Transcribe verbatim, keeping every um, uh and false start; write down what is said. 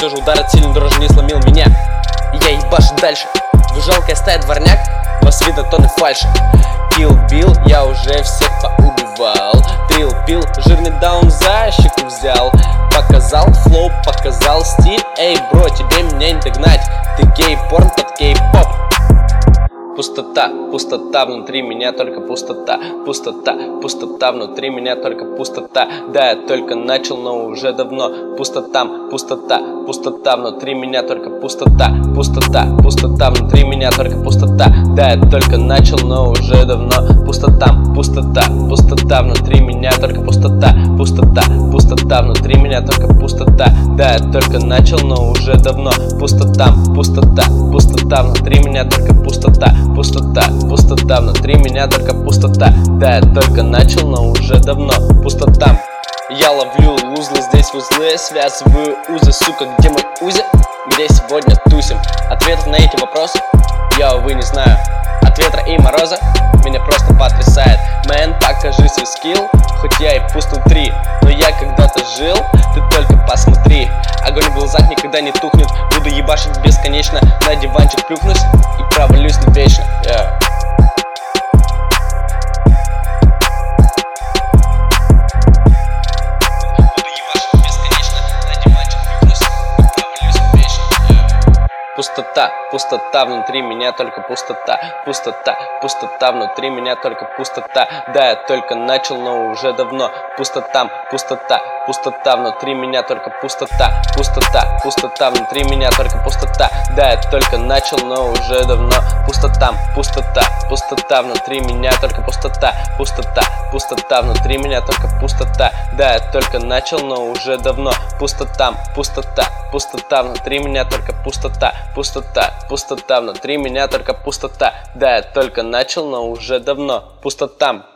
все же удар от сильно дрожи не сломил меня. И я ебашу дальше. Вы жалкая стая дворняк, вас видно тонны фальши. Kill Bill, я уже всех поубивал. Трил пил, жирный даун за щеку взял. Показал флоу, показал стиль. Эй, бро, тебе меня не догнать. Ты гей-порн под кей-поп. Пустота, пустота внутри меня, только пустота. Пустота, пустота внутри меня, только пустота. Да, я только начал, но уже давно. Пустота, пустота, пустота внутри меня, только пустота. Пустота, пустота внутри меня, только пустота. Да, я только начал, но уже давно. Пустота, пустота, пустота внутри меня, только пустота. Пустота, пустота внутри меня, только пустота. Да, я только начал, но уже давно. Пустота, пустота, пустота внутри меня, только пустота. Пустота, пустота внутри меня, только пустота. Да, я только начал, но уже давно. Пустота. Я ловлю узлы, здесь узлы, связываю узы, сука, где мой узи? Где сегодня тусим? Ответов на эти вопросы я, увы, не знаю. От ветра и мороза меня просто потрясает. Мэн, покажи свой скилл, хоть я и пуст внутри, но я когда-то жил, ты только посмотри. Огонь в глазах никогда не тухнет, буду ебашить бесконечно. На диванчик плюхнусь и провалюсь навечно. yeah. Пустота, пустота внутри меня, только пустота. Пустота, пустота внутри меня, только пустота. Да, я только начал, но уже давно. Пустота, пустота, пустота внутри меня, только пустота. Пустота, пустота внутри меня, только пустота. Да, я только начал, но уже давно. Пустота, пустота, пустота внутри меня, только пустота. Пустота, пустота внутри меня, только пустота. Да, я только начал, но уже давно. Пустота, пустота, пустота внутри меня, только пустота. Пустота, пустота внутри меня, только пустота. Да, я только начал, но уже давно. Пустота.